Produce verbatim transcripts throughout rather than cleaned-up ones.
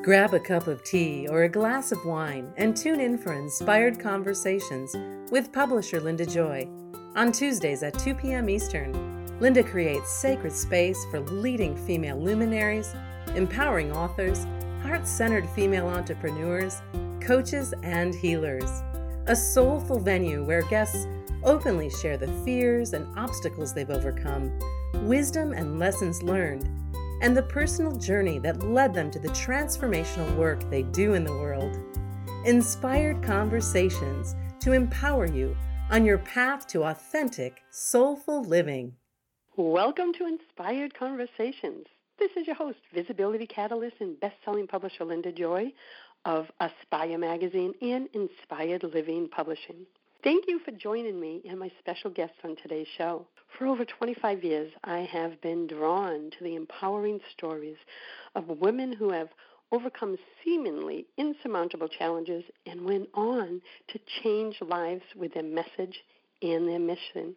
Grab a cup of tea or a glass of wine and tune in for Inspired Conversations with publisher Linda Joy. On Tuesdays at two p.m. Eastern, Linda creates sacred space for leading female luminaries, empowering authors, heart-centered female entrepreneurs, coaches, and healers. A soulful venue where guests openly share the fears and obstacles they've overcome, wisdom and lessons learned, and the personal journey that led them to the transformational work they do in the world. Inspired Conversations to empower you on your path to authentic, soulful living. Welcome to Inspired Conversations. This is your host, Visibility Catalyst and best-selling publisher Linda Joy of Aspire Magazine and Inspired Living Publishing. Thank you for joining me and my special guests on today's show. For over twenty-five years, I have been drawn to the empowering stories of women who have overcome seemingly insurmountable challenges and went on to change lives with their message and their mission.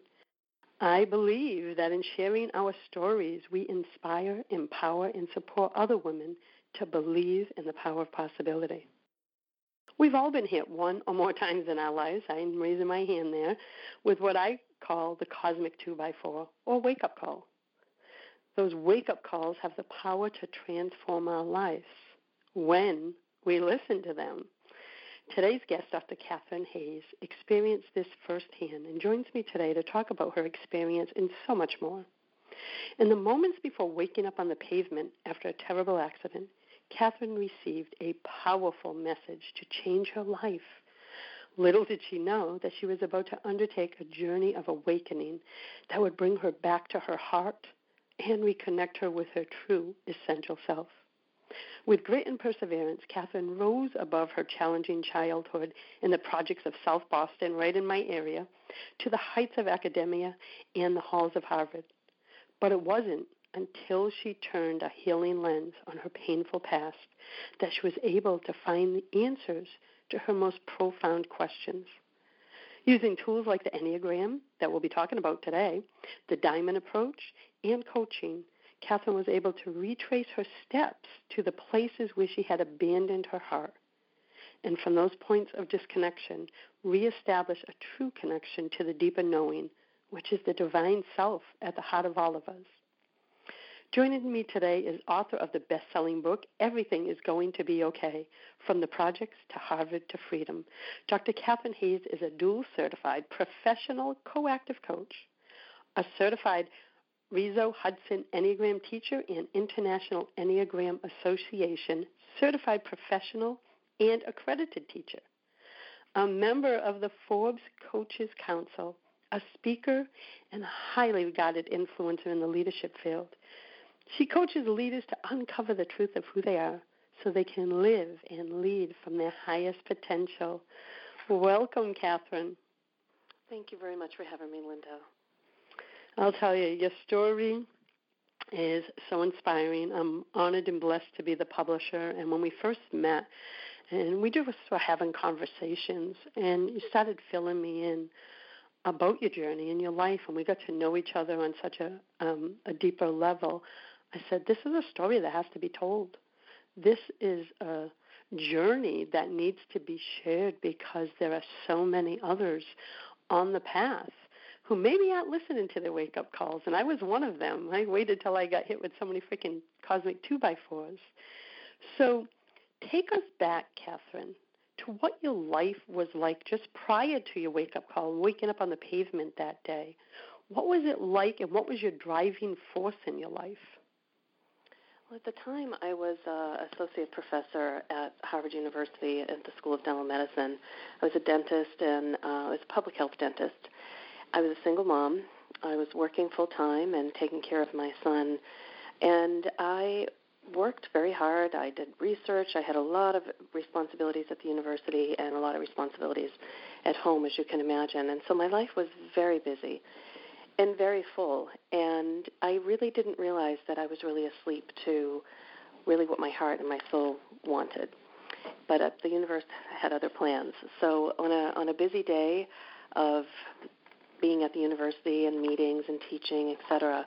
I believe that in sharing our stories, we inspire, empower, and support other women to believe in the power of possibility. We've all been hit one or more times in our lives, I'm raising my hand there, with what I call the cosmic two by four, or wake-up call. Those wake-up calls have the power to transform our lives when we listen to them. Today's guest, Doctor Catherine Hayes, experienced this firsthand and joins me today to talk about her experience and so much more. In the moments before waking up on the pavement after a terrible accident, Catherine received a powerful message to change her life. Little did she know that she was about to undertake a journey of awakening that would bring her back to her heart and reconnect her with her true essential self. With grit and perseverance, Catherine rose above her challenging childhood in the projects of South Boston, right in my area, to the heights of academia and the halls of Harvard. But it wasn't until she turned a healing lens on her painful past that she was able to find the answers to her most profound questions. Using tools like the Enneagram that we'll be talking about today, the Diamond Approach, and coaching, Catherine was able to retrace her steps to the places where she had abandoned her heart, and from those points of disconnection, reestablish a true connection to the deeper knowing, which is the divine self at the heart of all of us. Joining me today is author of the best-selling book, Everything is Going to Be Okay, From the Projects to Harvard to Freedom. Doctor Catherine Hayes is a dual-certified professional coactive coach, a certified Riso Hudson Enneagram teacher and International Enneagram Association certified professional and accredited teacher, a member of the Forbes Coaches Council, a speaker, and a highly regarded influencer in the leadership field. She coaches leaders to uncover the truth of who they are so they can live and lead from their highest potential. Welcome, Catherine. Thank you very much for having me, Linda. I'll tell you, your story is so inspiring. I'm honored and blessed to be the publisher. And when we first met, and we just were having conversations, and you started filling me in about your journey and your life, and we got to know each other on such a um, a deeper level, I said, this is a story that has to be told. This is a journey that needs to be shared because there are so many others on the path who maybe aren't listening to their wake-up calls, and I was one of them. I waited till I got hit with so many freaking cosmic two-by-fours. So take us back, Catherine, to what your life was like just prior to your wake-up call, waking up on the pavement that day. What was it like, and what was your driving force in your life? Well, at the time, I was uh, associate professor at Harvard University at the School of Dental Medicine. I was a dentist, and uh, I was a public health dentist. I was a single mom. I was working full-time and taking care of my son, and I worked very hard. I did research. I had a lot of responsibilities at the university and a lot of responsibilities at home, as you can imagine. And so my life was very busy and very full. And I really didn't realize that I was really asleep to really what my heart and my soul wanted. But at the universe had other plans. So on a on a busy day of being at the university and meetings and teaching, et cetera,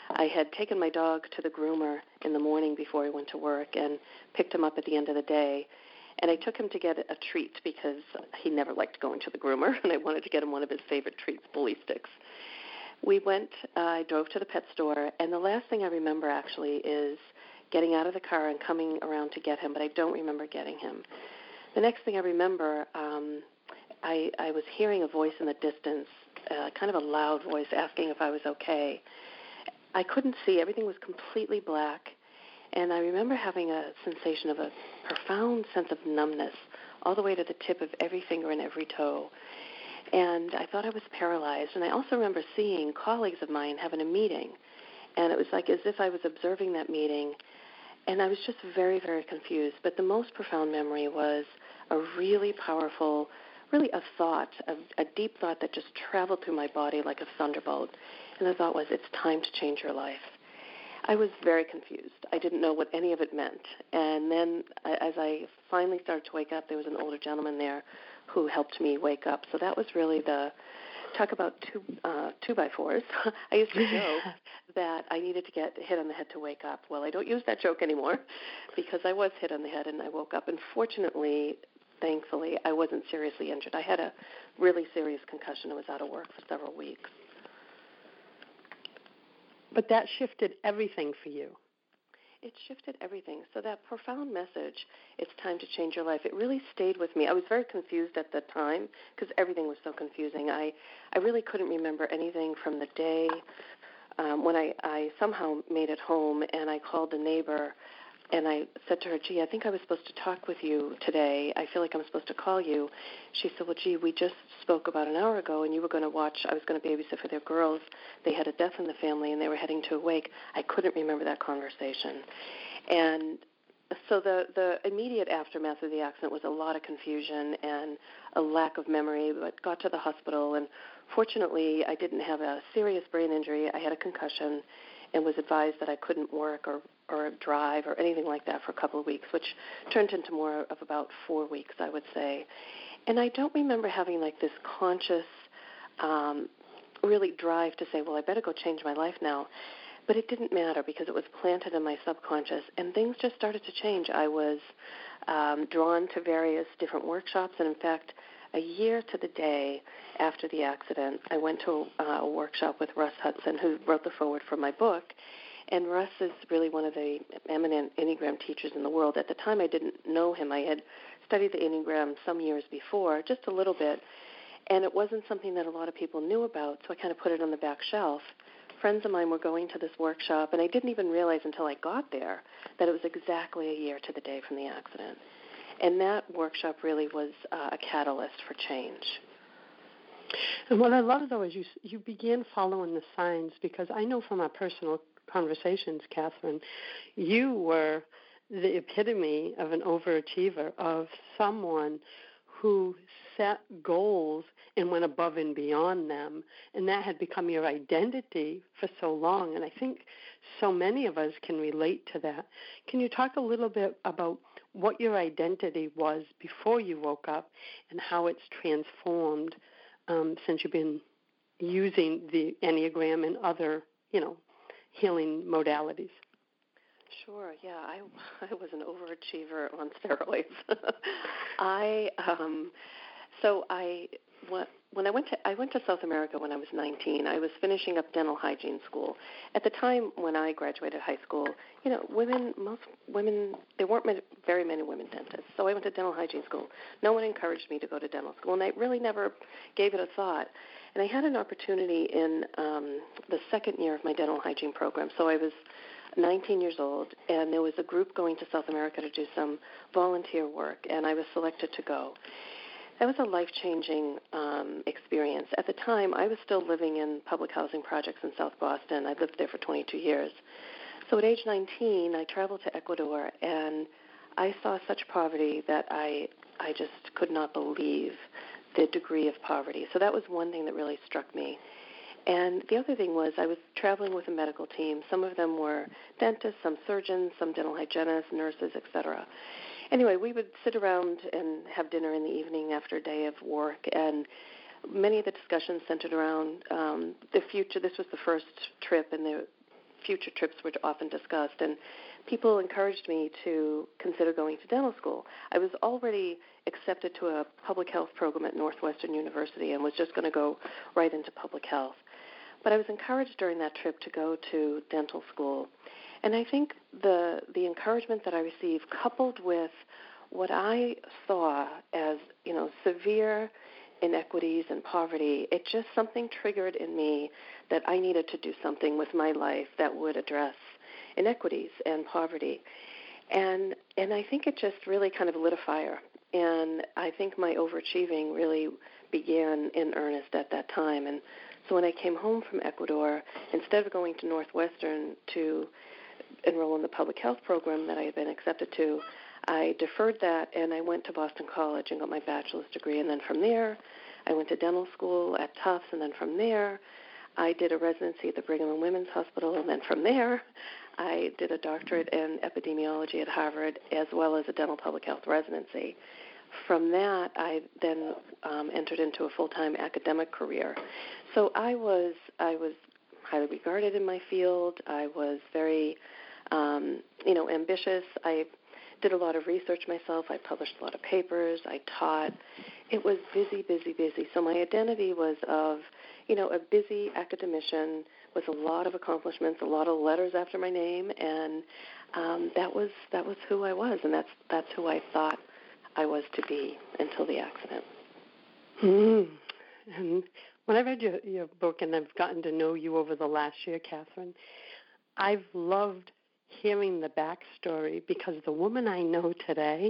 I had taken my dog to the groomer in the morning before he went to work and picked him up at the end of the day. And I took him to get a treat because he never liked going to the groomer, and I wanted to get him one of his favorite treats, bully sticks. We went, uh, I drove to the pet store, and the last thing I remember actually is getting out of the car and coming around to get him, but I don't remember getting him. The next thing I remember, um, I, I was hearing a voice in the distance, uh, kind of a loud voice asking if I was okay. I couldn't see. Everything was completely black. And I remember having a sensation of a profound sense of numbness all the way to the tip of every finger and every toe. And I thought I was paralyzed. And I also remember seeing colleagues of mine having a meeting. And it was like as if I was observing that meeting. And I was just very, very confused. But the most profound memory was a really powerful, really a thought, a, a deep thought that just traveled through my body like a thunderbolt. And the thought was, it's time to change your life. I was very confused. I didn't know what any of it meant. And then as I finally started to wake up, there was an older gentleman there who helped me wake up. So that was really the, talk about two, uh, two by fours. I used to joke that I needed to get hit on the head to wake up. Well, I don't use that joke anymore because I was hit on the head and I woke up. And fortunately, thankfully, I wasn't seriously injured. I had a really serious concussion. I was out of work for several weeks. But that shifted everything for you. It shifted everything. So that profound message, it's time to change your life, it really stayed with me. I was very confused at the time because everything was so confusing. I, I really couldn't remember anything from the day um, when I, I somehow made it home, and I called the neighbor, and I said to her, gee, I think I was supposed to talk with you today. I feel like I'm supposed to call you. She said, well, gee, we just spoke about an hour ago, and you were going to watch, I was going to babysit for their girls. They had a death in the family, and they were heading to a wake. I couldn't remember that conversation. And so the, the immediate aftermath of the accident was a lot of confusion and a lack of memory, but got to the hospital, and fortunately I didn't have a serious brain injury. I had a concussion and was advised that I couldn't work or or drive or anything like that for a couple of weeks, which turned into more of about four weeks, I would say. And I don't remember having like this conscious, um, really drive to say, well, I better go change my life now. But it didn't matter because it was planted in my subconscious, and things just started to change. I was um, drawn to various different workshops, and in fact, a year to the day after the accident, I went to uh, a workshop with Russ Hudson, who wrote the foreword for my book. And Russ is really one of the eminent Enneagram teachers in the world. At the time, I didn't know him. I had studied the Enneagram some years before, just a little bit, and it wasn't something that a lot of people knew about, so I kind of put it on the back shelf. Friends of mine were going to this workshop, and I didn't even realize until I got there that it was exactly a year to the day from the accident. And that workshop really was uh, a catalyst for change. And what I love, though, is you you began following the signs, because I know from our personal conversations, Catherine, you were the epitome of an overachiever, of someone who set goals and went above and beyond them, and that had become your identity for so long. And I think so many of us can relate to that. Can you talk a little bit about what your identity was before you woke up and how it's transformed um, since you've been using the Enneagram and other, you know, healing modalities? Sure, yeah. I, I was an overachiever on steroids. I um, so I when I went to I went to South America when I was nineteen. I was finishing up dental hygiene school. At the time when I graduated high school, you know, women most women there weren't many, very many women dentists. So I went to dental hygiene school. No one encouraged me to go to dental school, and I really never gave it a thought. And I had an opportunity in um, the second year of my dental hygiene program. So I was nineteen years old, and there was a group going to South America to do some volunteer work, and I was selected to go. That was a life-changing um, experience. At the time, I was still living in public housing projects in South Boston. I lived there for twenty-two years. So at age nineteen, I traveled to Ecuador, and I saw such poverty that I I just could not believe the degree of poverty. So that was one thing that really struck me. And the other thing was I was traveling with a medical team. Some of them were dentists, some surgeons, some dental hygienists, nurses, et cetera. Anyway, we would sit around and have dinner in the evening after a day of work, and many of the discussions centered around um, the future. This was the first trip, and the future trips were often discussed, and people encouraged me to consider going to dental school. I was already accepted to a public health program at Northwestern University and was just going to go right into public health. But I was encouraged during that trip to go to dental school. And I think the the encouragement that I received, coupled with what I saw as, you know, severe inequities and poverty, it just something triggered in me that I needed to do something with my life that would address inequities and poverty. And and I think it just really kind of lit a fire. And I think my overachieving really began in earnest at that time. And so when I came home from Ecuador, instead of going to Northwestern to enroll in the public health program that I had been accepted to, I deferred that and I went to Boston College and got my bachelor's degree. And then from there, I went to dental school at Tufts. And then from there, I did a residency at the Brigham and Women's Hospital. And then from there, I did a doctorate in epidemiology at Harvard, as well as a dental public health residency. From that, I then um, entered into a full-time academic career. So I was I was highly regarded in my field. I was very, um, you know, ambitious. I did a lot of research myself. I published a lot of papers. I taught. It was busy, busy, busy. So my identity was of, you know, a busy academician with a lot of accomplishments, a lot of letters after my name, and um, that was that was who I was, and that's that's who I thought I was to be until the accident. Mm. And when I read your, your book, and I've gotten to know you over the last year, Catherine, I've loved hearing the backstory, because the woman I know today,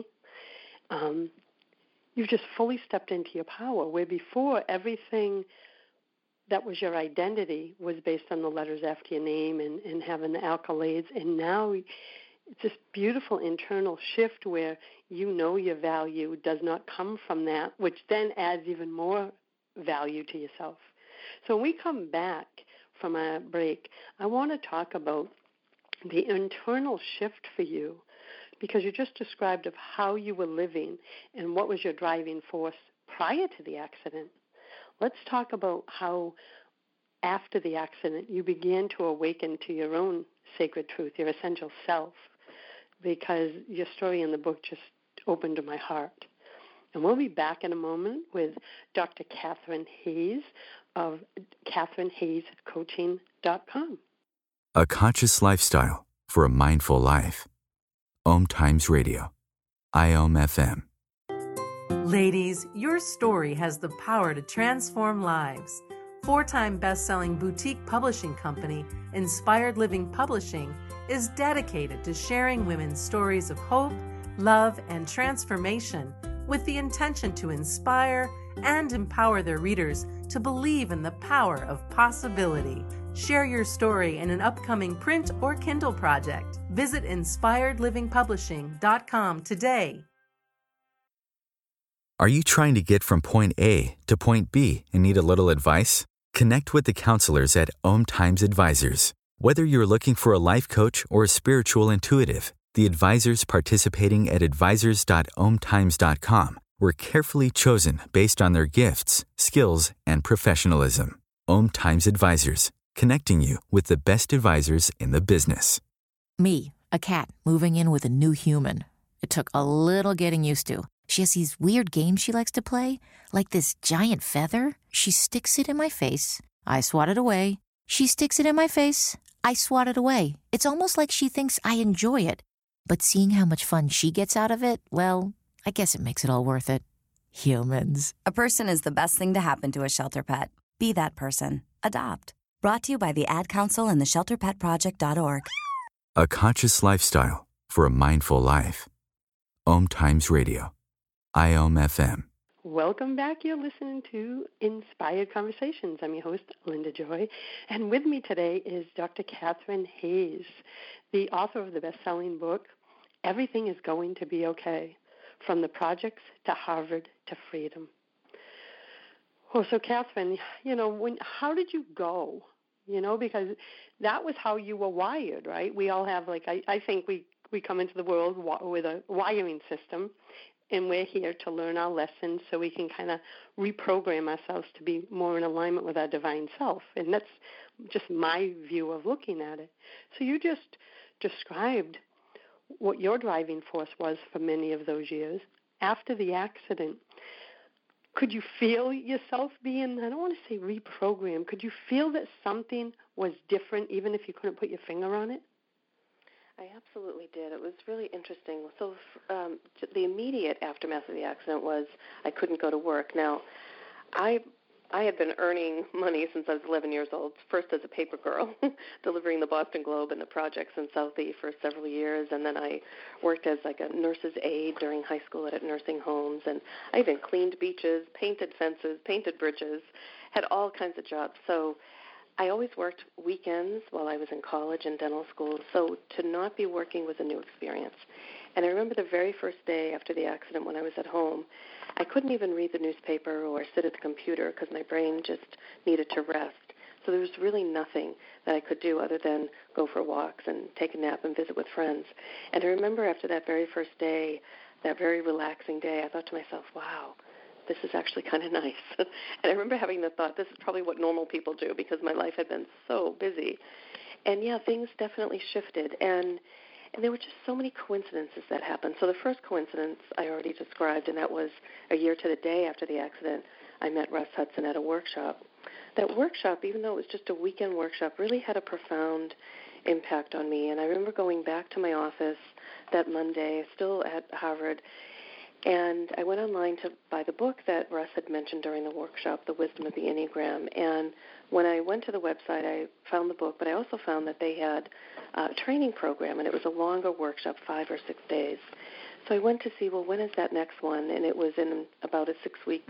um, you've just fully stepped into your power, where before everything that was your identity was based on the letters after your name and, and having the accolades, and now it's this beautiful internal shift where you know your value does not come from that, which then adds even more value to yourself. So when we come back from our break, I want to talk about the internal shift for you, because you just described of how you were living and what was your driving force prior to the accident. Let's talk about how after the accident you began to awaken to your own sacred truth, your essential self, because your story in the book just opened to my heart. And we'll be back in a moment with Doctor Catherine Hayes of Catherine Hayes Coaching dot com. A conscious lifestyle for a mindful life. Om Times Radio. I O M F M. Ladies, your story has the power to transform lives. Four-time best-selling boutique publishing company, Inspired Living Publishing, is dedicated to sharing women's stories of hope, love, and transformation with the intention to inspire and empower their readers to believe in the power of possibility. Share your story in an upcoming print or Kindle project. Visit inspired living publishing dot com today. Are you trying to get from point A to point B and need a little advice? Connect with the counselors at Om Times Advisors. Whether you're looking for a life coach or a spiritual intuitive, the advisors participating at advisors dot om times dot com were carefully chosen based on their gifts, skills, and professionalism. Om Times Advisors, connecting you with the best advisors in the business. Me, a cat moving in with a new human. It took a little getting used to. She has these weird games she likes to play, like this giant feather. She sticks it in my face. I swat it away. She sticks it in my face. I swat it away. It's almost like she thinks I enjoy it. But seeing how much fun she gets out of it, well, I guess it makes it all worth it. Humans. A person is the best thing to happen to a shelter pet. Be that person. Adopt. Brought to you by the Ad Council and the shelter pet project dot org. A conscious lifestyle for a mindful life. Om Times Radio. I O M F M. Welcome back. You're listening to Inspired Conversations. I'm your host, Linda Joy. And with me today is Doctor Catherine Hayes, the author of the best-selling book, Everything is Going to Be Okay, From the Projects to Harvard to Freedom. Oh, so Catherine, you know, when how did you go? You know, because that was how you were wired, right? We all have, like, I, I think we, we come into the world with a wiring system, and we're here to learn our lessons so we can kind of reprogram ourselves to be more in alignment with our divine self. And that's just my view of looking at it. So you just described what your driving force was for many of those years. After the accident, could you feel yourself being, I don't want to say reprogrammed, could you feel that something was different even if you couldn't put your finger on it? I absolutely did. It was really interesting. So um, the immediate aftermath of the accident was I couldn't go to work. Now, I I had been earning money since I was eleven years old, first as a paper girl, delivering the Boston Globe and the projects in Southie for several years, and then I worked as like a nurse's aide during high school at nursing homes, and I even cleaned beaches, painted fences, painted bridges, had all kinds of jobs. So I always worked weekends while I was in college and dental school, so to not be working was a new experience. And I remember the very first day after the accident when I was at home, I couldn't even read the newspaper or sit at the computer because my brain just needed to rest. So there was really nothing that I could do other than go for walks and take a nap and visit with friends. And I remember after that very first day, that very relaxing day, I thought to myself, wow, this is actually kind of nice. And I remember having the thought, this is probably what normal people do because my life had been so busy. And, yeah, things definitely shifted. And And there were just so many coincidences that happened. So the first coincidence I already described, and that was a year to the day after the accident, I met Russ Hudson at a workshop. That workshop, even though it was just a weekend workshop, really had a profound impact on me. And I remember going back to my office that Monday, still at Harvard, and I went online to buy the book that Russ had mentioned during the workshop, The Wisdom of the Enneagram. And when I went to the website, I found the book, but I also found that they had a training program, and it was a longer workshop, five or six days. So I went to see, well, when is that next one? And it was in about a six weeks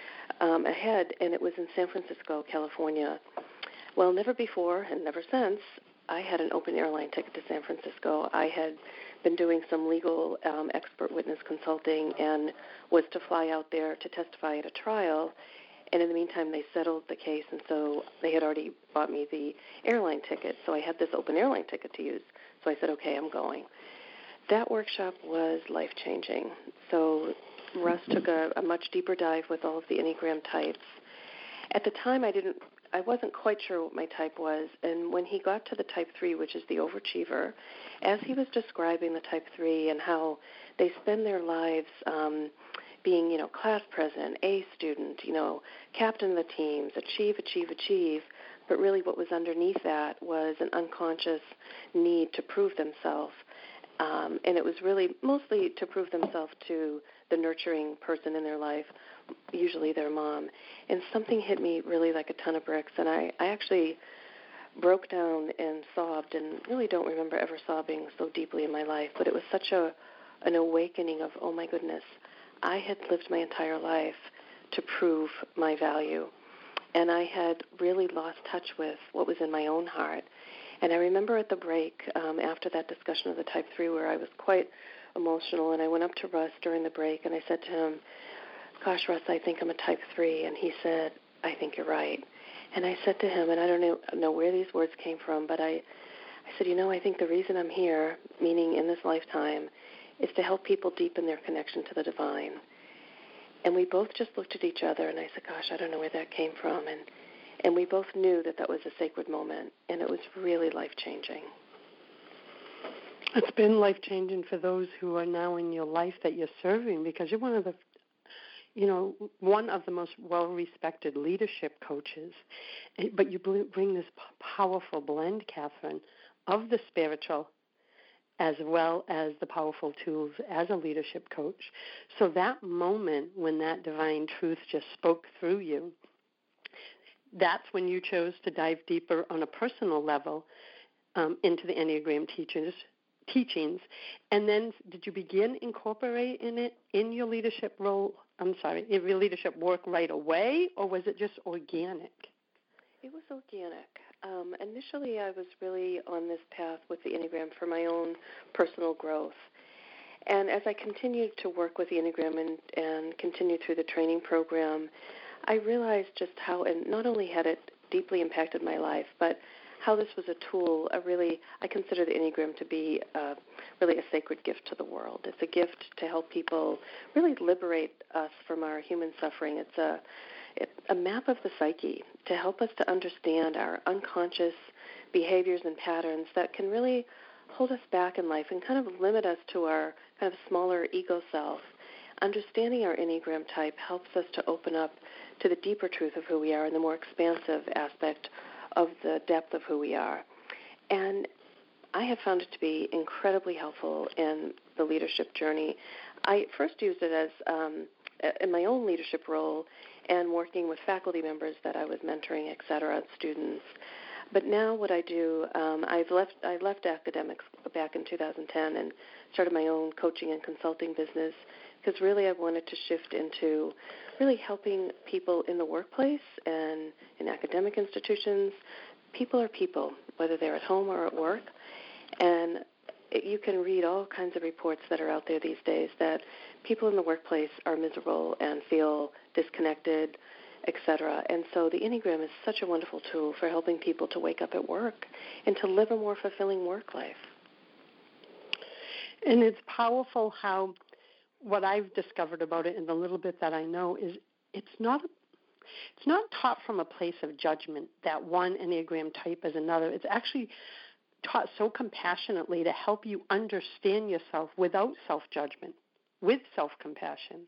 um, ahead, and it was in San Francisco, California. Well, never before and never since, I had an open airline ticket to San Francisco. I had been doing some legal um, expert witness consulting and was to fly out there to testify at a trial. And in the meantime, they settled the case, and so they had already bought me the airline ticket. So I had this open airline ticket to use. So I said, okay, I'm going. That workshop was life-changing. So Russ took a, a much deeper dive with all of the Enneagram types. At the time, I didn't, I wasn't quite sure what my type was, and when he got to the type three, which is the overachiever, as he was describing the type three and how they spend their lives um, being, you know, class president, A student, you know, captain of the teams, achieve, achieve, achieve, but really what was underneath that was an unconscious need to prove themselves. Um, and it was really mostly to prove themselves to the nurturing person in their life, usually their mom. And something hit me really like a ton of bricks, and I, I actually broke down and sobbed, and really don't remember ever sobbing so deeply in my life, but it was such a an awakening of, oh my goodness, I had lived my entire life to prove my value, and I had really lost touch with what was in my own heart. And I remember at the break, um, after that discussion of the type three, where I was quite emotional, and I went up to Russ during the break, and I said to him, gosh, Russ, I think I'm a type three. And he said, I think you're right. And I said to him, and I don't know, know where these words came from, but I, I said, you know, I think the reason I'm here, meaning in this lifetime, is to help people deepen their connection to the divine. And we both just looked at each other, and I said, gosh, I don't know where that came from. And And we both knew that that was a sacred moment, and it was really life-changing. It's been life-changing for those who are now in your life that you're serving, because you're one of the, you know, one of the most well-respected leadership coaches. But you bring this powerful blend, Catherine, of the spiritual as well as the powerful tools as a leadership coach. So that moment when that divine truth just spoke through you, that's when you chose to dive deeper on a personal level um, into the Enneagram teachers, teachings. And then did you begin incorporating it in your leadership role, I'm sorry, in your leadership work right away, or was it just organic? It was organic. Um, initially, I was really on this path with the Enneagram for my own personal growth. And as I continued to work with the Enneagram and, and continued through the training program, I realized just how, and not only had it deeply impacted my life, but how this was a tool, a really, I consider the Enneagram to be uh, really a sacred gift to the world. It's a gift to help people really liberate us from our human suffering. It's a it, a map of the psyche to help us to understand our unconscious behaviors and patterns that can really hold us back in life and kind of limit us to our kind of smaller ego self. Understanding our Enneagram type helps us to open up to the deeper truth of who we are and the more expansive aspect of the depth of who we are. And I have found it to be incredibly helpful in the leadership journey. I first used it as um, in my own leadership role and working with faculty members that I was mentoring, et cetera, students. But now what I do, um, I've left I left academics back in two thousand ten and started my own coaching and consulting business because really I wanted to shift into really helping people in the workplace and in academic institutions. People are people, whether they're at home or at work. And it, you can read all kinds of reports that are out there these days that people in the workplace are miserable and feel disconnected, et cetera. And so the Enneagram is such a wonderful tool for helping people to wake up at work and to live a more fulfilling work life. And it's powerful how what I've discovered about it and the little bit that I know is it's not it's not taught from a place of judgment that one Enneagram type is another. It's actually taught so compassionately to help you understand yourself without self-judgment, with self-compassion.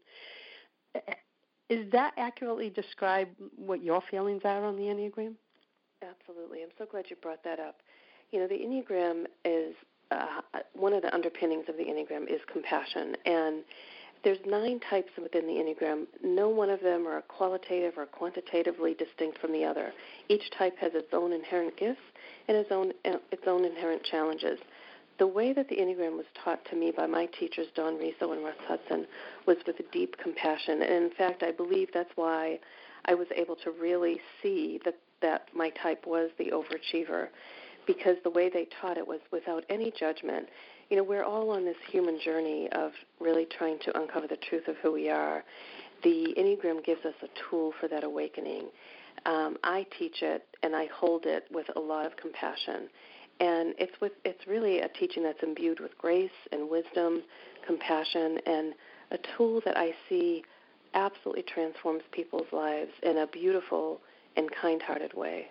Is that accurately describe what your feelings are on the Enneagram? Absolutely. I'm so glad you brought that up. You know, the Enneagram is, uh, one of the underpinnings of the Enneagram is compassion. And there's nine types within the Enneagram. No one of them are qualitative or quantitatively distinct from the other. Each type has its own inherent gifts and its own its own inherent challenges. The way that the Enneagram was taught to me by my teachers, Dawn Riso and Russ Hudson, was with a deep compassion. And in fact, I believe that's why I was able to really see that, that my type was the overachiever, because the way they taught it was without any judgment. You know, we're all on this human journey of really trying to uncover the truth of who we are. The Enneagram gives us a tool for that awakening. Um, I teach it, and I hold it with a lot of compassion. And it's with it's really a teaching that's imbued with grace and wisdom, compassion, and a tool that I see absolutely transforms people's lives in a beautiful and kind-hearted way.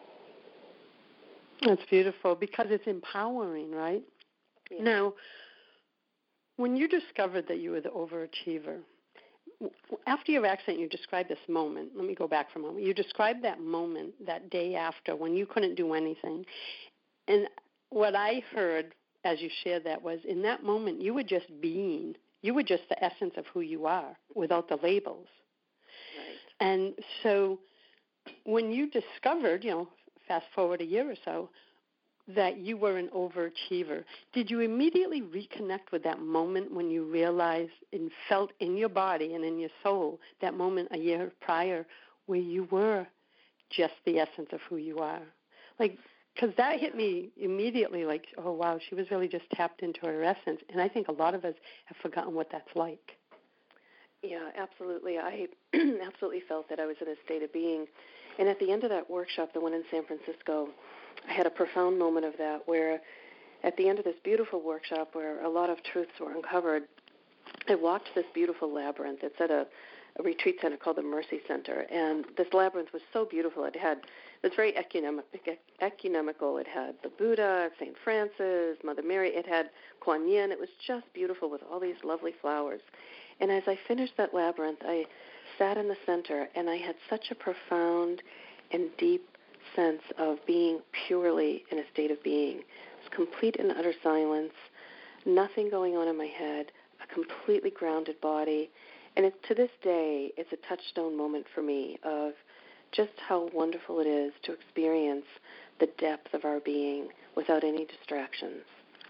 That's beautiful because it's empowering, right? Yeah. Now, when you discovered that you were the overachiever, after your accident, you described this moment. Let me go back for a moment. You described that moment, that day after, when you couldn't do anything. And what I heard as you shared that was, in that moment, you were just being. You were just the essence of who you are without the labels. Right. And so when you discovered, you know, fast forward a year or so, that you were an overachiever, did you immediately reconnect with that moment when you realized and felt in your body and in your soul that moment a year prior where you were just the essence of who you are? Like, because that hit me immediately, like, oh, wow, she was really just tapped into her essence. And I think a lot of us have forgotten what that's like. Yeah, absolutely. I absolutely felt that I was in a state of being. And at the end of that workshop, the one in San Francisco, I had a profound moment of that where at the end of this beautiful workshop where a lot of truths were uncovered, I walked this beautiful labyrinth. It's at a, a retreat center called the Mercy Center. And this labyrinth was so beautiful. It had, it was very ecumenical. It had the Buddha, Saint Francis, Mother Mary. It had Kuan Yin. It was just beautiful with all these lovely flowers. And as I finished that labyrinth, I sat in the center, and I had such a profound and deep sense of being purely in a state of being. It was complete and utter silence, nothing going on in my head, a completely grounded body. And it, to this day, it's a touchstone moment for me of just how wonderful it is to experience the depth of our being without any distractions.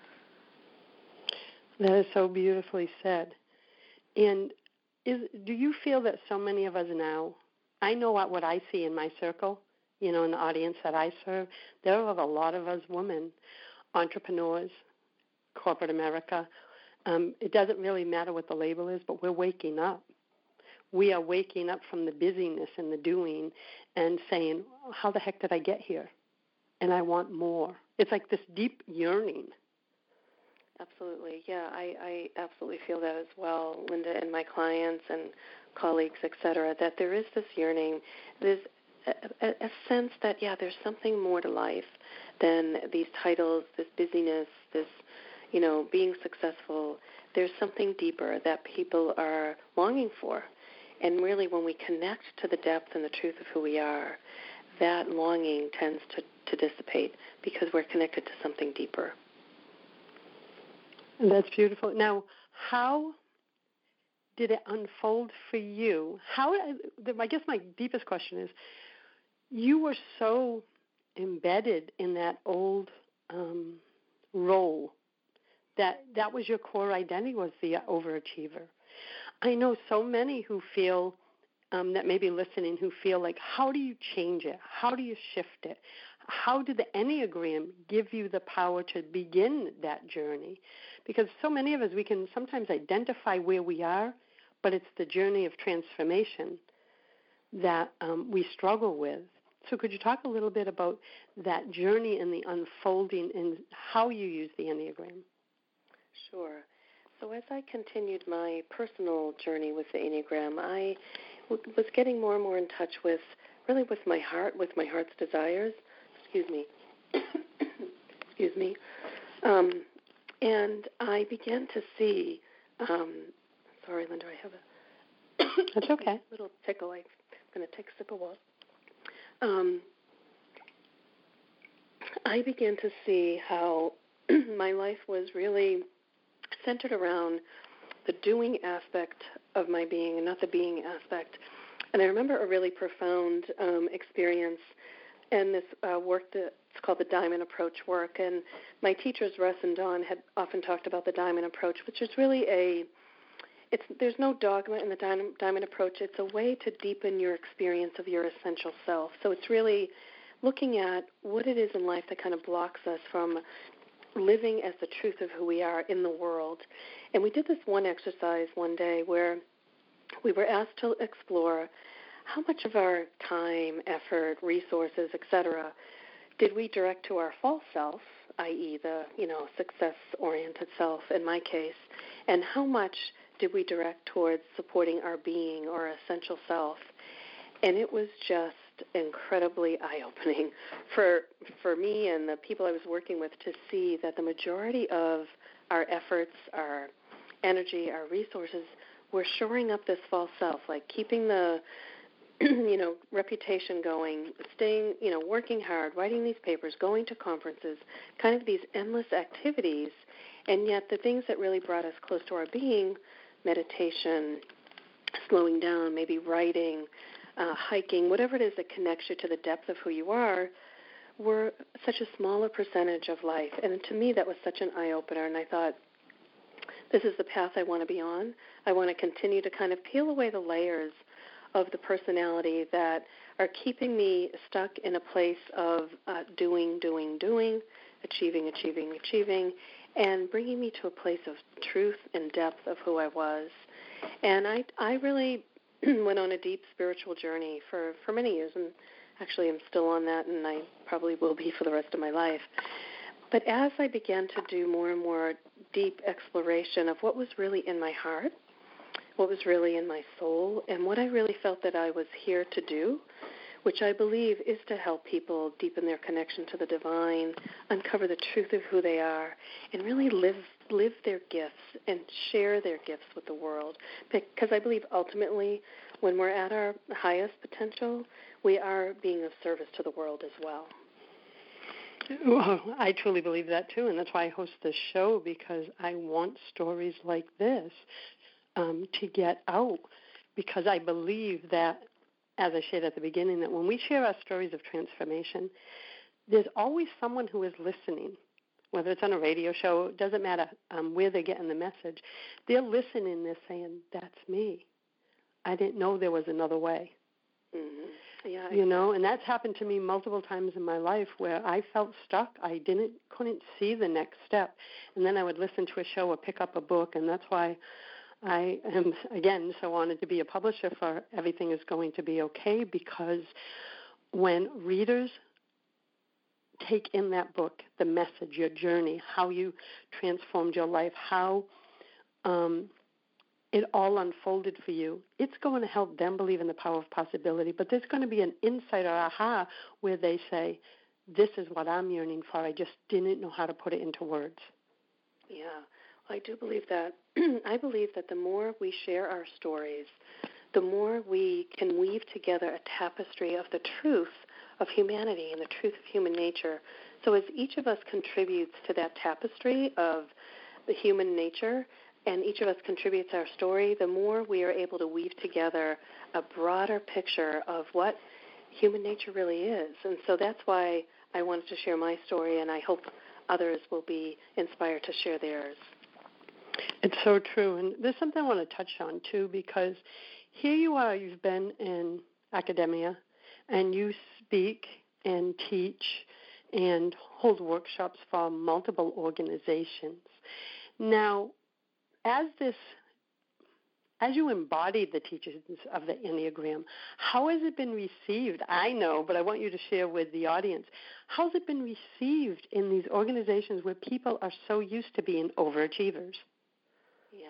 That is so beautifully said. And is, do you feel that so many of us now, I know what, what I see in my circle, you know, in the audience that I serve, there are a lot of us women, entrepreneurs, corporate America. Um, it doesn't really matter what the label is, but we're waking up. We are waking up from the busyness and the doing and saying, how the heck did I get here? And I want more. It's like this deep yearning. Absolutely. Yeah, I, I absolutely feel that as well, Linda, and my clients and colleagues, et cetera, that there is this yearning, there's a, a, a sense that, yeah, there's something more to life than these titles, this busyness, this, you know, being successful. There's something deeper that people are longing for. And really, when we connect to the depth and the truth of who we are, that longing tends to, to dissipate because we're connected to something deeper. That's beautiful. Now, how did it unfold for you? How? I guess my deepest question is, you were so embedded in that old um, role that that was your core identity, was the overachiever. I know so many who feel um, that may be listening who feel like, how do you change it? How do you shift it? How did the Enneagram give you the power to begin that journey? Because so many of us, we can sometimes identify where we are, but it's the journey of transformation that um, we struggle with. So could you talk a little bit about that journey and the unfolding and how you use the Enneagram? Sure. So as I continued my personal journey with the Enneagram, I w- was getting more and more in touch with, really with my heart, with my heart's desires. Excuse me. Excuse me. Um, and I began to see, um, sorry, Linda, I have a That's okay. little tickle. I'm going to take a sip of water. Um, I began to see how my life was really centered around the doing aspect of my being and not the being aspect. And I remember a really profound um, experience and this uh, work that's called the Diamond Approach work. And my teachers, Russ and Dawn, had often talked about the Diamond Approach, which is really a, it's there's no dogma in the Diamond, Diamond Approach. It's a way to deepen your experience of your essential self. So it's really looking at what it is in life that kind of blocks us from living as the truth of who we are in the world. And we did this one exercise one day where we were asked to explore how much of our time, effort, resources, et cetera, did we direct to our false self, that is the, you know, success-oriented self in my case, and how much did we direct towards supporting our being or essential self. And it was just incredibly eye-opening for for me and the people I was working with to see that the majority of our efforts, our energy, our resources were shoring up this false self, like keeping the, you know, reputation going, staying, you know, working hard, writing these papers, going to conferences, kind of these endless activities. And yet the things that really brought us close to our being, meditation, slowing down, maybe writing, Uh, hiking, whatever it is that connects you to the depth of who you are, were such a smaller percentage of life. And to me, that was such an eye-opener. And I thought, this is the path I want to be on. I want to continue to kind of peel away the layers of the personality that are keeping me stuck in a place of uh, doing, doing, doing, achieving, achieving, achieving, and bringing me to a place of truth and depth of who I was. And I, I really went on a deep spiritual journey for, for many years, and actually I'm still on that, and I probably will be for the rest of my life. But as I began to do more and more deep exploration of what was really in my heart, what was really in my soul, and what I really felt that I was here to do, which I believe is to help people deepen their connection to the divine, uncover the truth of who they are, and really live live their gifts and share their gifts with the world. Because I believe ultimately when we're at our highest potential, we are being of service to the world as well. Well, I truly believe that too, and that's why I host this show, because I want stories like this um, to get out, because I believe that, as I said at the beginning, that when we share our stories of transformation, there's always someone who is listening. Whether it's on a radio show, it doesn't matter um, where they're getting the message. They're listening, they're saying, that's me. I didn't know there was another way. Mm-hmm. Yeah, you exactly. know, and that's happened to me multiple times in my life where I felt stuck. I didn't, couldn't see the next step. And then I would listen to a show or pick up a book, and that's why I am, again, so honored to be a publisher for Everything Is Going to Be Okay, because when readers take in that book, the message, your journey, how you transformed your life, how um, it all unfolded for you, it's going to help them believe in the power of possibility. But there's going to be an insight or aha where they say, this is what I'm yearning for. I just didn't know how to put it into words. Yeah, well, I do believe that. I believe that the more we share our stories, the more we can weave together a tapestry of the truth of humanity and the truth of human nature. So as each of us contributes to that tapestry of the human nature, and each of us contributes our story, the more we are able to weave together a broader picture of what human nature really is. And so that's why I wanted to share my story, and I hope others will be inspired to share theirs. It's so true. And there's something I want to touch on, too, because here you are, you've been in academia, and you speak and teach and hold workshops for multiple organizations. Now, as this, as you embodied the teachings of the Enneagram, how has it been received? I know, but I want you to share with the audience. How has it been received in these organizations where people are so used to being overachievers? Yeah,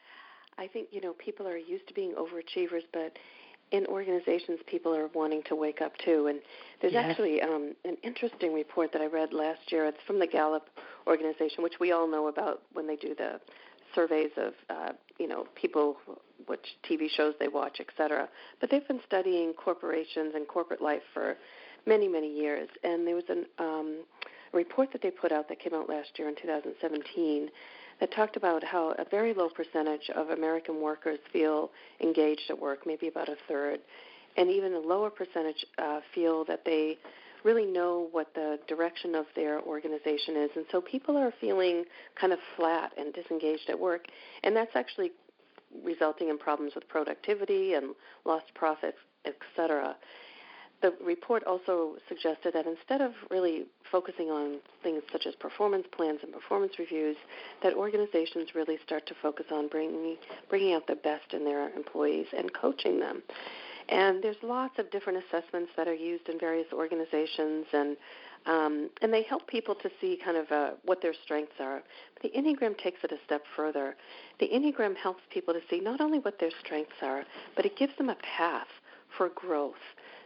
I think, you know, people are used to being overachievers, but in organizations, people are wanting to wake up too. And there's yes. actually um, an interesting report that I read last year. It's from the Gallup organization, which we all know about when they do the surveys of, uh, you know, people, which T V shows they watch, et cetera. But they've been studying corporations and corporate life for many, many years. And there was an, um, a report that they put out that came out last year in two thousand seventeen that talked about how a very low percentage of American workers feel engaged at work, maybe about a third, and even a lower percentage uh, feel that they really know what the direction of their organization is. And so people are feeling kind of flat and disengaged at work, and that's actually resulting in problems with productivity and lost profits, et cetera. The report also suggested that instead of really focusing on things such as performance plans and performance reviews, that organizations really start to focus on bringing bringing out the best in their employees and coaching them. And there's lots of different assessments that are used in various organizations, and um, and they help people to see kind of uh, what their strengths are. But the Enneagram takes it a step further. The Enneagram helps people to see not only what their strengths are, but it gives them a path for growth.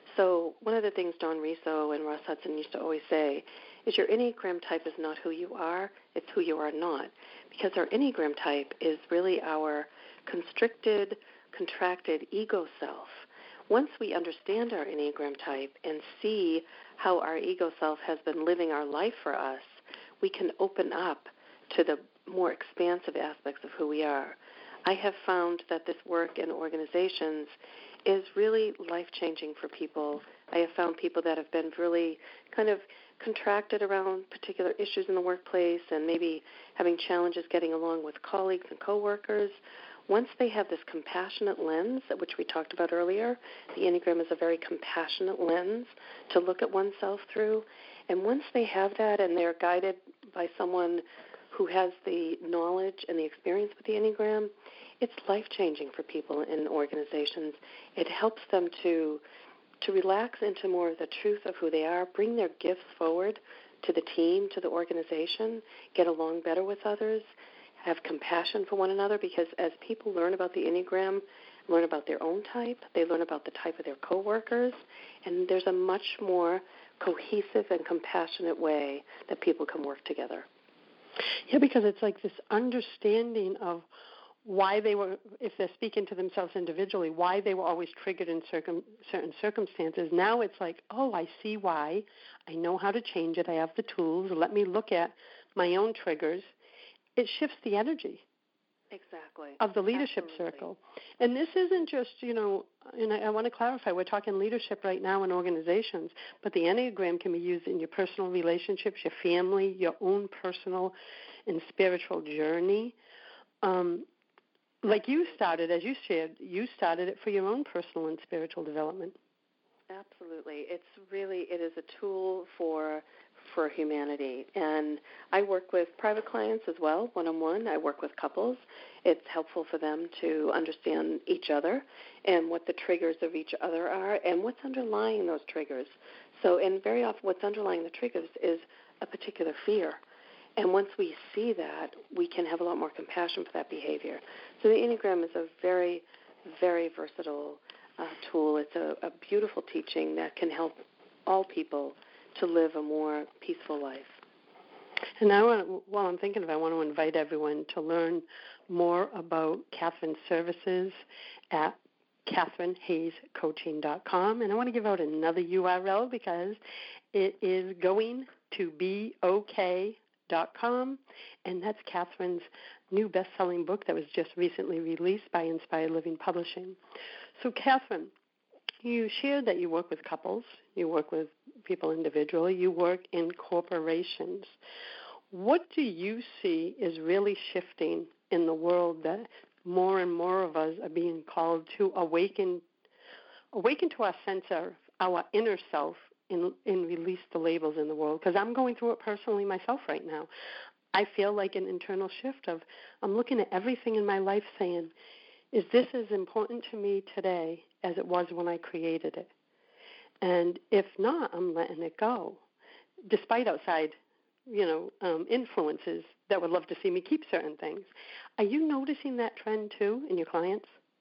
So one of the things Don Riso and Ross Hudson used to always say is your Enneagram type is not who you are, it's who you are not. Because our Enneagram type is really our constricted, contracted ego self. Once we understand our Enneagram type and see how our ego self has been living our life for us, we can open up to the more expansive aspects of who we are. I have found that this work in organizations is really life-changing for people. I have found people that have been really kind of contracted around particular issues in the workplace and maybe having challenges getting along with colleagues and coworkers. Once they have this compassionate lens, which we talked about earlier, the Enneagram is a very compassionate lens to look at oneself through. And once they have that and they're guided by someone who has the knowledge and the experience with the Enneagram, it's life-changing for people in organizations. It helps them to to relax into more of the truth of who they are, bring their gifts forward to the team, to the organization, get along better with others, have compassion for one another, because as people learn about the Enneagram, learn about their own type, they learn about the type of their coworkers, and there's a much more cohesive and compassionate way that people can work together. Yeah, because it's like this understanding of why they were, if they're speaking to themselves individually, why they were always triggered in circum, certain circumstances. Now it's like, oh, I see why. I know how to change it. I have the tools. Let me look at my own triggers. It shifts the energy. Exactly. Of the leadership Absolutely. circle. And this isn't just, you know, and I, I want to clarify, we're talking leadership right now in organizations, but the Enneagram can be used in your personal relationships, your family, your own personal and spiritual journey. Um, like you started, as you shared, you started it for your own personal and spiritual development. Absolutely. It's really, it is a tool for for humanity. And I work with private clients as well, one-on-one. I work with couples. It's helpful for them to understand each other and what the triggers of each other are and what's underlying those triggers. So, and very often what's underlying the triggers is a particular fear. And once we see that, we can have a lot more compassion for that behavior. So the Enneagram is a very, very versatile uh, tool. It's a, a beautiful teaching that can help all people to live a more peaceful life. And I want, while I'm thinking of it, I want to invite everyone to learn more about Catherine's services at Catherine Hayes Coaching dot com. And I want to give out another U R L because it is going to be okay dot com, and that's Catherine's new best-selling book that was just recently released by Inspired Living Publishing. So, Catherine, you shared that you work with couples, you work with people individually, you work in corporations. What do you see is really shifting in the world that more and more of us are being called to awaken, awaken to our sense of our inner self and, and release the labels in the world? Because I'm going through it personally myself right now. I feel like an internal shift of I'm looking at everything in my life saying, is this as important to me today as it was when I created it? And if not, I'm letting it go, despite outside, you know, um, influences that would love to see me keep certain things. Are you noticing that trend too in your clients?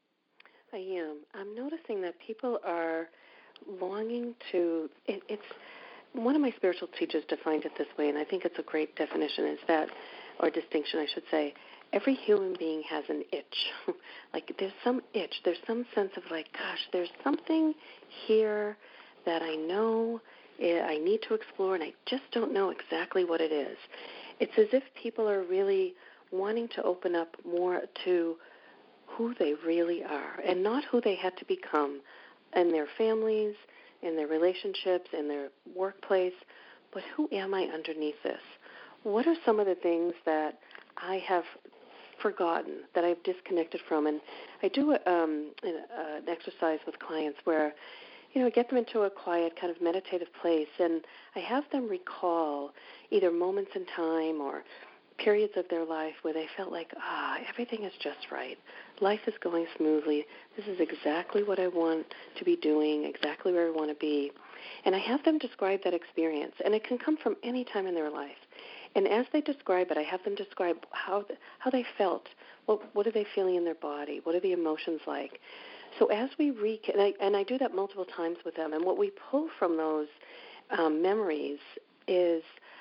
I am. I'm noticing that people are longing to, it, it's, one of my spiritual teachers defined it this way, and I think it's a great definition, is that, or distinction I should say, every human being has an itch. Like there's some itch, there's some sense of like, gosh, there's something here that I know I need to explore, and I just don't know exactly what it is. It's as if people are really wanting to open up more to who they really are and not who they had to become in their families, in their relationships, in their workplace, but who am I underneath this? What are some of the things that I have forgotten, that I've disconnected from? And I do um, an, uh, an exercise with clients where, you know, I get them into a quiet kind of meditative place, and I have them recall either moments in time or periods of their life where they felt like, ah, everything is just right. Life is going smoothly. This is exactly what I want to be doing, exactly where I want to be. And I have them describe that experience, and it can come from any time in their life. And as they describe it, I have them describe how the, how they felt. What what are they feeling in their body? What are the emotions like? So as we re and I, and I do that multiple times with them, and what we pull from those um, memories is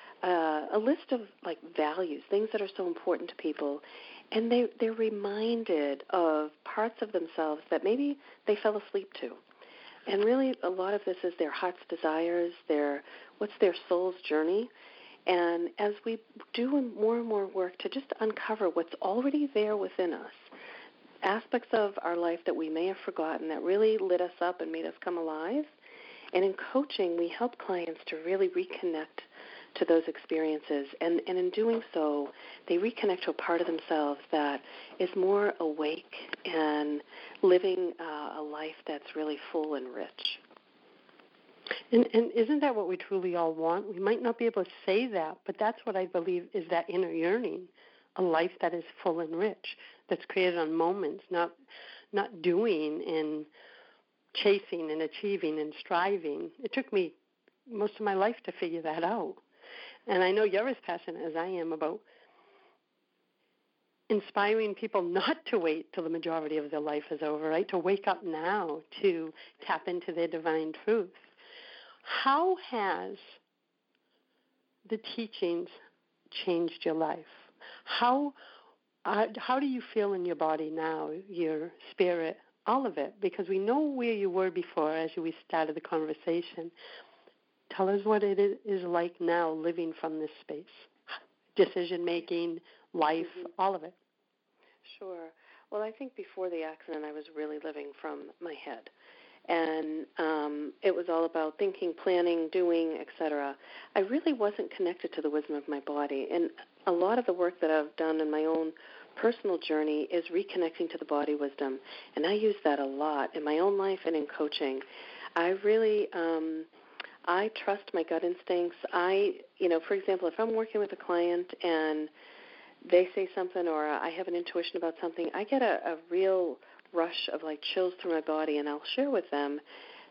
uh, a list of like values, things that are so important to people, and they they're reminded of parts of themselves that maybe they fell asleep to. And really, a lot of this is their heart's desires, their what's their soul's journey. And as we do more and more work to just uncover what's already there within us, aspects of our life that we may have forgotten that really lit us up and made us come alive. And in coaching, we help clients to really reconnect to those experiences. And, and in doing so, they reconnect to a part of themselves that is more awake and living uh, a life that's really full and rich. And, and isn't that what we truly all want? We might not be able to say that, but that's what I believe is that inner yearning, a life that is full and rich, that's created on moments, not not doing and chasing and achieving and striving. It took me most of my life to figure that out. And I know you're as passionate as I am about inspiring people not to wait till the majority of their life is over, right? To wake up now, to tap into their divine truth. How has the teachings changed your life? How uh, how do you feel in your body now, your spirit, all of it? Because we know where you were before as we started the conversation. Tell us what it is like now living from this space. Decision-making, life, mm-hmm. all of it. Sure. Well, I think before the accident I was really living from my head. And um, it was all about thinking, planning, doing, et cetera. I really wasn't connected to the wisdom of my body. And a lot of the work that I've done in my own personal journey is reconnecting to the body wisdom. And I use that a lot in my own life and in coaching. I really, um, I trust my gut instincts. I, you know, for example, if I'm working with a client and they say something or I have an intuition about something, I get a, a real rush of like chills through my body, and I'll share with them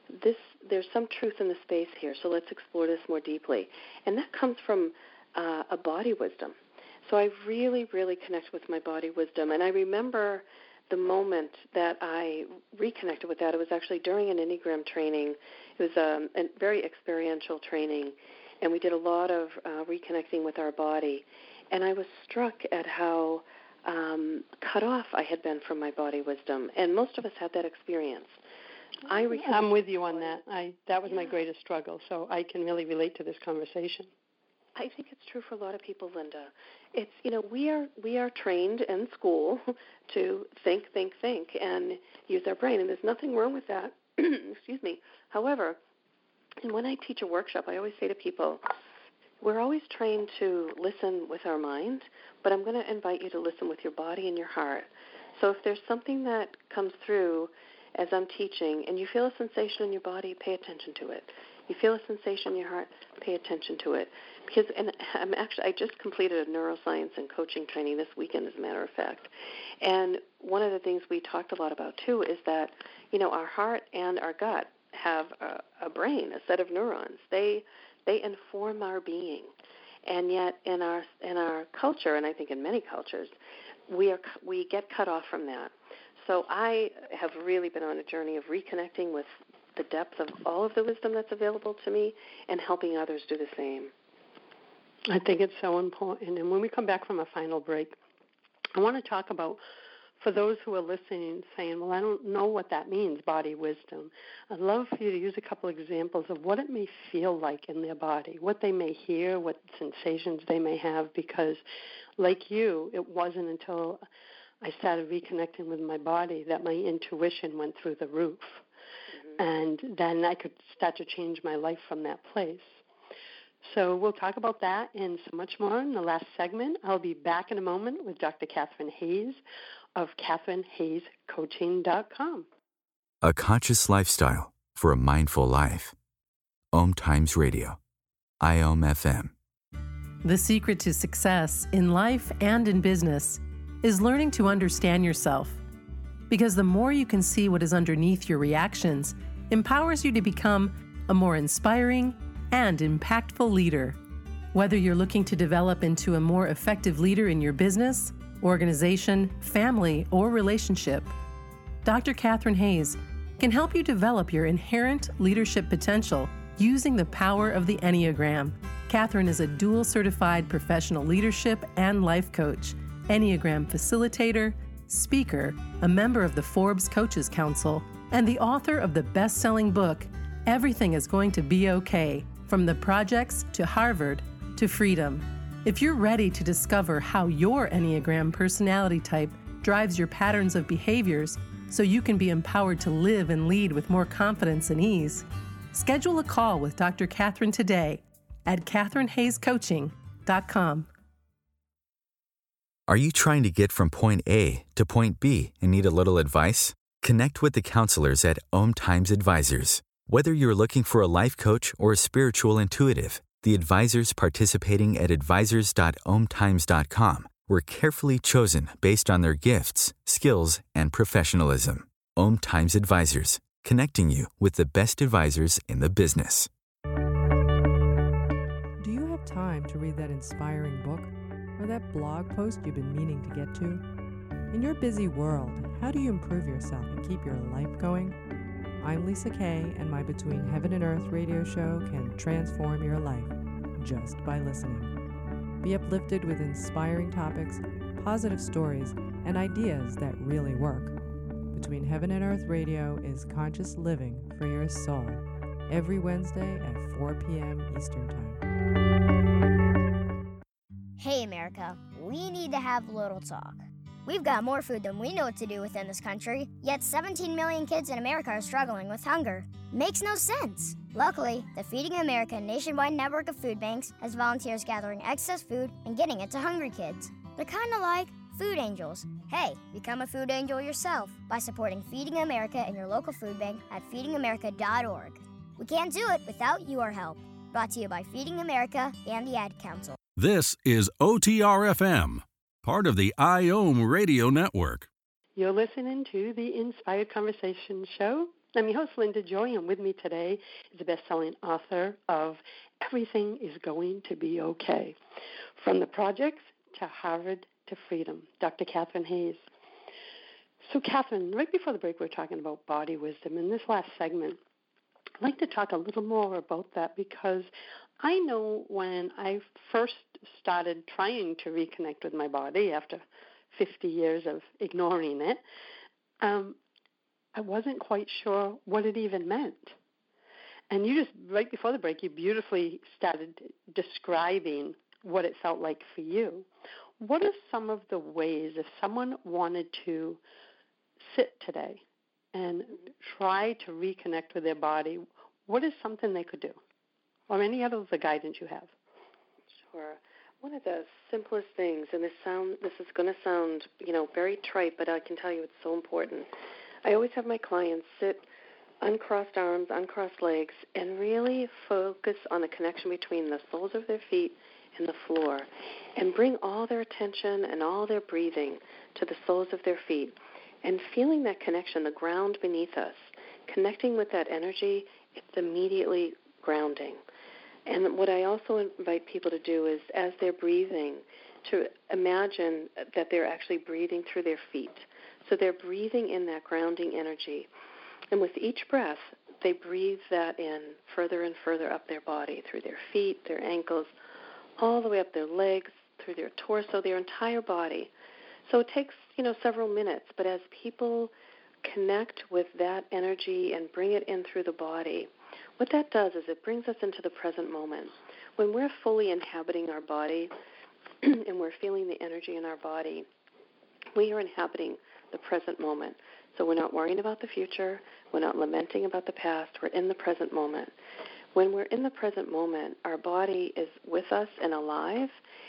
this there's some truth in the space here, so let's explore this more deeply. And that comes from uh, a body wisdom. So I really, really connect with my body wisdom. And I remember the moment that I reconnected with that. It was actually during an Enneagram training. It was um, a very experiential training, and we did a lot of uh, reconnecting with our body. And I was struck at how um, cut off I had been from my body wisdom. And most of us had that experience. I reconnected. I'm with you on that. I that was yeah. my greatest struggle, so I can really relate to this conversation. I think it's true for a lot of people, Linda. It's, you know, we are we are trained in school to think, think, think, and use our brain, and there's nothing wrong with that. Excuse me. However, and when I teach a workshop, I always say to people, we're always trained to listen with our mind, but I'm going to invite you to listen with your body and your heart. So if there's something that comes through as I'm teaching, and you feel a sensation in your body, pay attention to it. You feel a sensation in your heart, pay attention to it. Because, and I'm actually, I just completed a neuroscience and coaching training this weekend, as a matter of fact. And one of the things we talked a lot about, too, is that, you know, our heart and our gut have a, a brain, a set of neurons. They they inform our being. And yet in our in our culture, and I think in many cultures, we are we get cut off from that. So I have really been on a journey of reconnecting with the depth of all of the wisdom that's available to me and helping others do the same. I think it's so important. And when we come back from a final break, I want to talk about, for those who are listening, saying, well, I don't know what that means, body wisdom. I'd love for you to use a couple examples of what it may feel like in their body, what they may hear, what sensations they may have, because like you, it wasn't until I started reconnecting with my body that my intuition went through the roof. Mm-hmm. And then I could start to change my life from that place. So we'll talk about that and so much more in the last segment. I'll be back in a moment with Doctor Catherine Hayes of Catherine Hayes Coaching dot com. A conscious lifestyle for a mindful life. Om Times Radio. I O M F M. The secret to success in life and in business is learning to understand yourself. Because the more you can see what is underneath your reactions empowers you to become a more inspiring and impactful leader. Whether you're looking to develop into a more effective leader in your business, organization, family, or relationship, Doctor Catherine Hayes can help you develop your inherent leadership potential using the power of the Enneagram. Catherine is a dual-certified professional leadership and life coach, Enneagram facilitator, speaker, a member of the Forbes Coaches Council, and the author of the best-selling book, Everything is Going to Be Okay, From the Projects to Harvard to Freedom. If you're ready to discover how your Enneagram personality type drives your patterns of behaviors so you can be empowered to live and lead with more confidence and ease, schedule a call with Doctor Catherine today at Catherine Hayes Coaching dot com. Are you trying to get from point A to point B and need a little advice? Connect with the counselors at Om Times Advisors. Whether you're looking for a life coach or a spiritual intuitive, the advisors participating at advisors dot om times dot com were carefully chosen based on their gifts, skills, and professionalism. Om Times Advisors, connecting you with the best advisors in the business. Do you have time to read that inspiring book or that blog post you've been meaning to get to? In your busy world, how do you improve yourself and keep your life going? I'm Lisa Kay, and my Between Heaven and Earth radio show can transform your life just by listening. Be uplifted with inspiring topics, positive stories, and ideas that really work. Between Heaven and Earth radio is conscious living for your soul, every Wednesday at four p.m. Eastern Time. Hey, America, we need to have a little talk. We've got more food than we know what to do with in this country, yet seventeen million kids in America are struggling with hunger. Makes no sense. Luckily, the Feeding America nationwide network of food banks has volunteers gathering excess food and getting it to hungry kids. They're kind of like food angels. Hey, become a food angel yourself by supporting Feeding America in your local food bank at feeding america dot org. We can't do it without your help. Brought to you by Feeding America and the Ad Council. This is O T R F M. Part of the I O M Radio Network. You're listening to the Inspired Conversation Show. I'm your host, Linda Joy, and with me today is the best-selling author of Everything is Going to Be Okay, From the Projects to Harvard to Freedom, Doctor Catherine Hayes. So, Catherine, right before the break, we were talking about body wisdom. In this last segment, I'd like to talk a little more about that because I know when I first started trying to reconnect with my body after fifty years of ignoring it, um, I wasn't quite sure what it even meant. And you just, right before the break, you beautifully started describing what it felt like for you. What are some of the ways, if someone wanted to sit today and try to reconnect with their body, what is something they could do? Or any other of the guidance you have? Sure. One of the simplest things, and this sound, this is going to sound, you know, very trite, but I can tell you it's so important. I always have my clients sit uncrossed arms, uncrossed legs, and really focus on the connection between the soles of their feet and the floor, and bring all their attention and all their breathing to the soles of their feet, and feeling that connection, the ground beneath us, connecting with that energy, it's immediately grounding. And what I also invite people to do is, as they're breathing, to imagine that they're actually breathing through their feet. So they're breathing in that grounding energy. And with each breath, they breathe that in further and further up their body, through their feet, their ankles, all the way up their legs, through their torso, their entire body. So it takes, you know, several minutes. But as people connect with that energy and bring it in through the body, what that does is it brings us into the present moment. When we're fully inhabiting our body and we're feeling the energy in our body, we are inhabiting the present moment. So we're not worrying about the future. We're not lamenting about the past. We're in the present moment. When we're in the present moment, our body is with us and alive.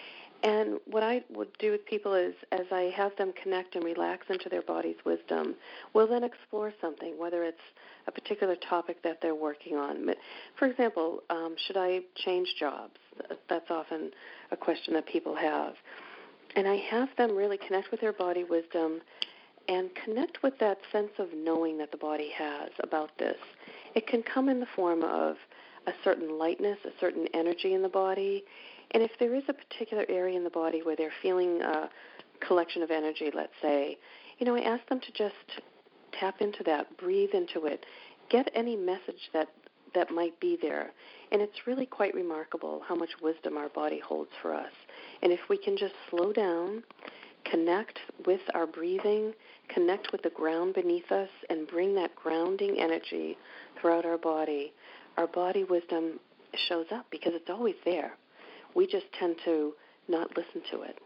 And what I would do with people is, as I have them connect and relax into their body's wisdom, we'll then explore something, whether it's a particular topic that they're working on. For example, um, should I change jobs? That's often a question that people have. And I have them really connect with their body wisdom and connect with that sense of knowing that the body has about this. It can come in the form of a certain lightness, a certain energy in the body. And if there is a particular area in the body where they're feeling a collection of energy, let's say, you know, I ask them to just tap into that, breathe into it, get any message that, that might be there. And it's really quite remarkable how much wisdom our body holds for us. And if we can just slow down, connect with our breathing, connect with the ground beneath us, and bring that grounding energy throughout our body, our body wisdom shows up because it's always there. We just tend to not listen to it.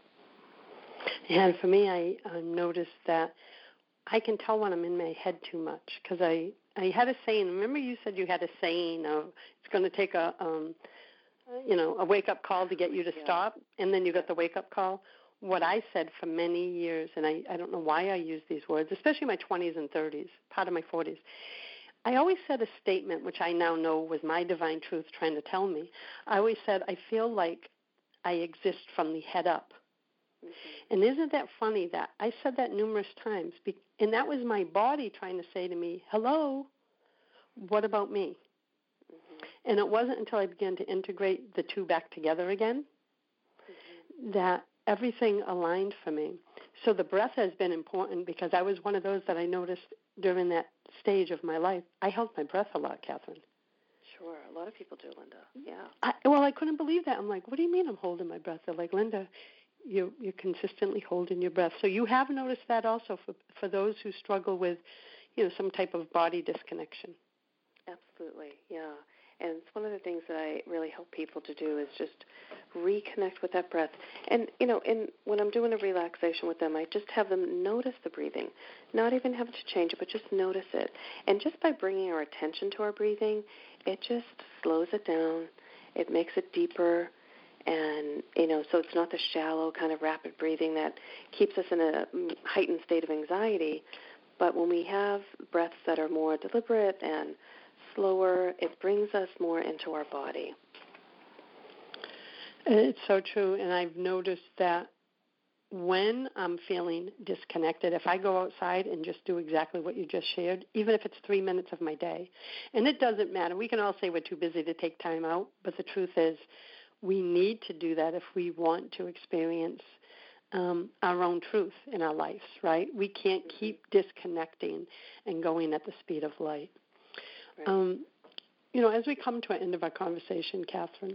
And for me, I uh, noticed that I can tell when I'm in my head too much because I, I had a saying. Remember you said you had a saying of it's going to take a, um, you know, a wake-up call to get you to yeah. stop, and then you got the wake-up call. What I said for many years, and I, I don't know why I use these words, especially in my twenties and thirties, part of my forties, I always said a statement, which I now know was my divine truth trying to tell me. I always said, I feel like I exist from the head up. Mm-hmm. And isn't that funny that I said that numerous times, and that was my body trying to say to me, hello, what about me? Mm-hmm. And it wasn't until I began to integrate the two back together again mm-hmm. that everything aligned for me. So the breath has been important because I was one of those that I noticed during that stage of my life. I held my breath a lot, Catherine. Sure. A lot of people do, Linda. Yeah. I, well, I couldn't believe that. I'm like, what do you mean I'm holding my breath? They're like, Linda, you, you're consistently holding your breath. So you have noticed that also for, for those who struggle with, you know, some type of body disconnection. Absolutely. Yeah. And it's one of the things that I really help people to do is just reconnect with that breath. And, you know, and when I'm doing a relaxation with them, I just have them notice the breathing, not even have to change it, but just notice it. And just by bringing our attention to our breathing, it just slows it down. It makes it deeper. And, you know, so it's not the shallow kind of rapid breathing that keeps us in a heightened state of anxiety. But when we have breaths that are more deliberate and slower, it brings us more into our body. It's so true, and I've noticed that when I'm feeling disconnected, if I go outside and just do exactly what you just shared, even if it's three minutes of my day, and it doesn't matter. We can all say we're too busy to take time out, but the truth is we need to do that if we want to experience um, our own truth in our lives, right? We can't keep disconnecting and going at the speed of light. Right. Um, you know, as we come to an end of our conversation, Catherine,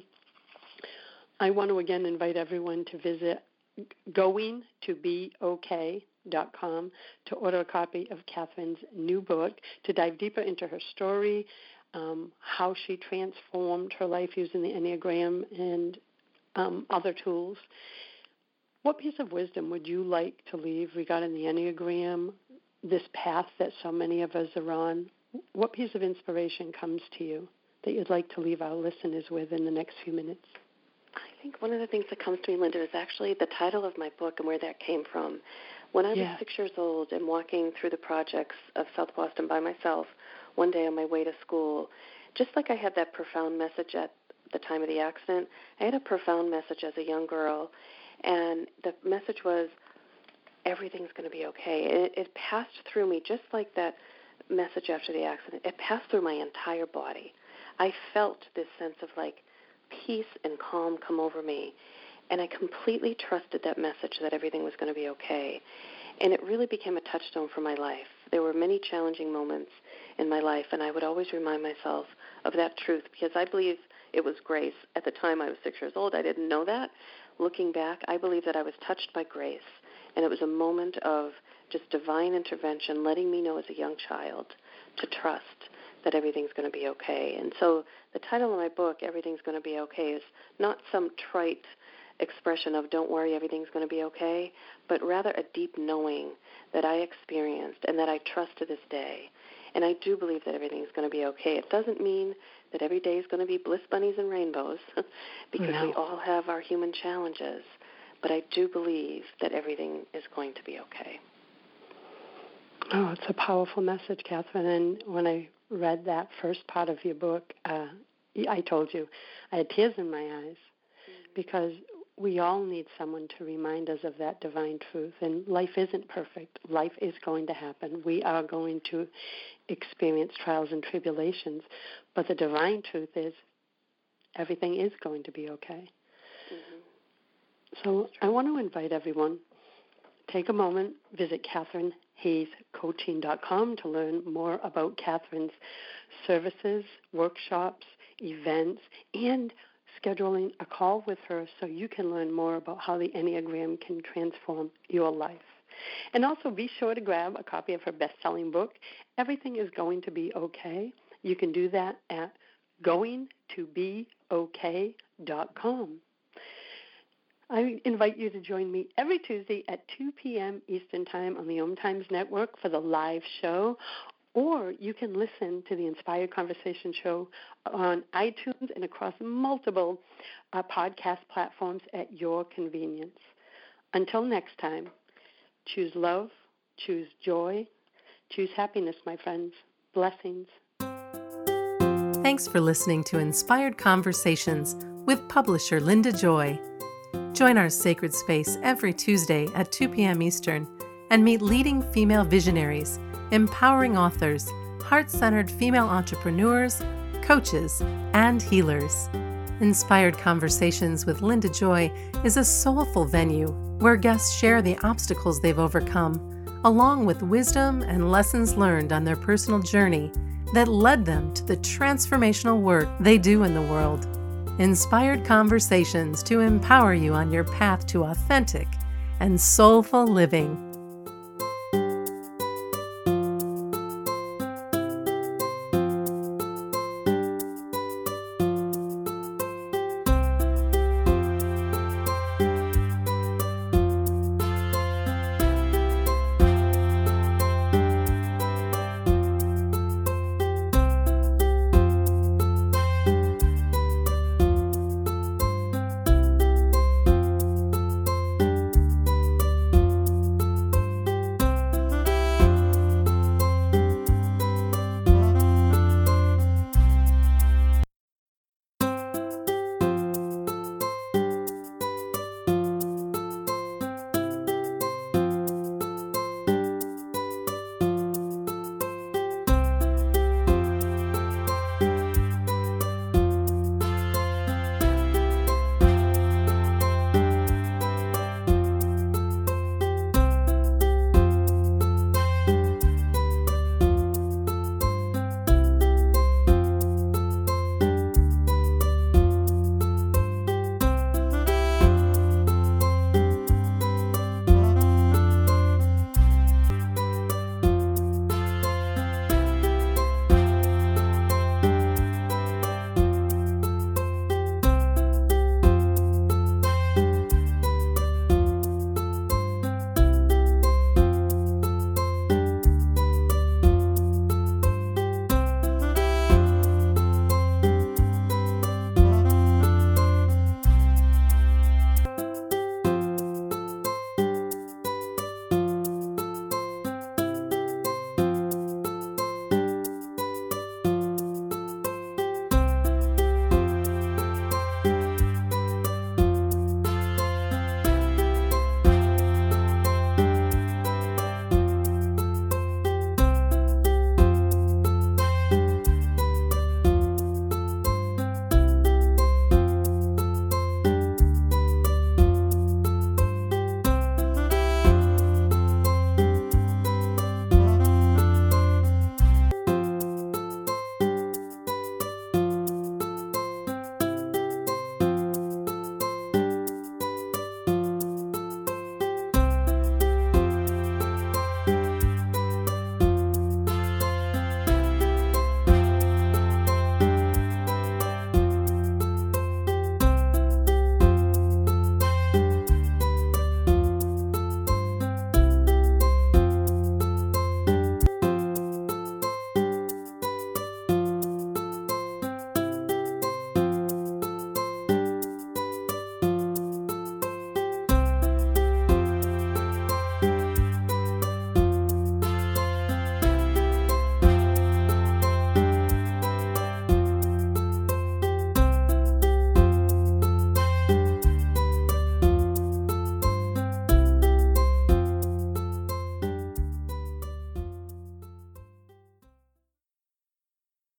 I want to again invite everyone to visit going to be okay dot com to order a copy of Catherine's new book, to dive deeper into her story, um, how she transformed her life using the Enneagram and um, other tools. What piece of wisdom would you like to leave regarding the Enneagram, this path that so many of us are on? What piece of inspiration comes to you that you'd like to leave our listeners with in the next few minutes? I think one of the things that comes to me, Linda, is actually the title of my book and where that came from. When I was yeah. six years old and walking through the projects of South Boston by myself one day on my way to school, just like I had that profound message at the time of the accident, I had a profound message as a young girl, and the message was, everything's going to be okay. And it, it passed through me just like that message after the accident. It passed through my entire body. I felt this sense of, like, peace and calm come over me, and I completely trusted that message that everything was going to be okay, and it really became a touchstone for my life. There were many challenging moments in my life, and I would always remind myself of that truth, because I believe it was grace. At the time I was six years old, I didn't know that. Looking back, I believe that I was touched by grace, and it was a moment of just divine intervention, letting me know as a young child to trust that everything's going to be okay. And so the title of my book, Everything's Going to Be Okay, is not some trite expression of don't worry, everything's going to be okay, but rather a deep knowing that I experienced and that I trust to this day. And I do believe that everything's going to be okay. It doesn't mean that every day is going to be bliss bunnies and rainbows because no. we all have our human challenges, but I do believe that everything is going to be okay. Oh, it's a powerful message, Catherine. And when I read that first part of your book, uh, I told you I had tears in my eyes mm-hmm. because we all need someone to remind us of that divine truth. And life isn't perfect. Life is going to happen. We are going to experience trials and tribulations. But the divine truth is everything is going to be okay. Mm-hmm. So I want to invite everyone, take a moment, visit Catherine Hayes Coaching dot com to learn more about Catherine's services, workshops, events, and scheduling a call with her so you can learn more about how the Enneagram can transform your life. And also be sure to grab a copy of her best-selling book, Everything is Going to Be Okay. You can do that at going to be okay dot com. I invite you to join me every Tuesday at two p.m. Eastern Time on the Om Times Network for the live show, or you can listen to the Inspired Conversation Show on iTunes and across multiple uh, podcast platforms at your convenience. Until next time, choose love, choose joy, choose happiness, my friends. Blessings. Thanks for listening to Inspired Conversations with publisher Linda Joy. Join our sacred space every Tuesday at two p.m. Eastern and meet leading female visionaries, empowering authors, heart-centered female entrepreneurs, coaches, and healers. Inspired Conversations with Linda Joy is a soulful venue where guests share the obstacles they've overcome, along with wisdom and lessons learned on their personal journey that led them to the transformational work they do in the world. Inspired Conversations to empower you on your path to authentic and soulful living.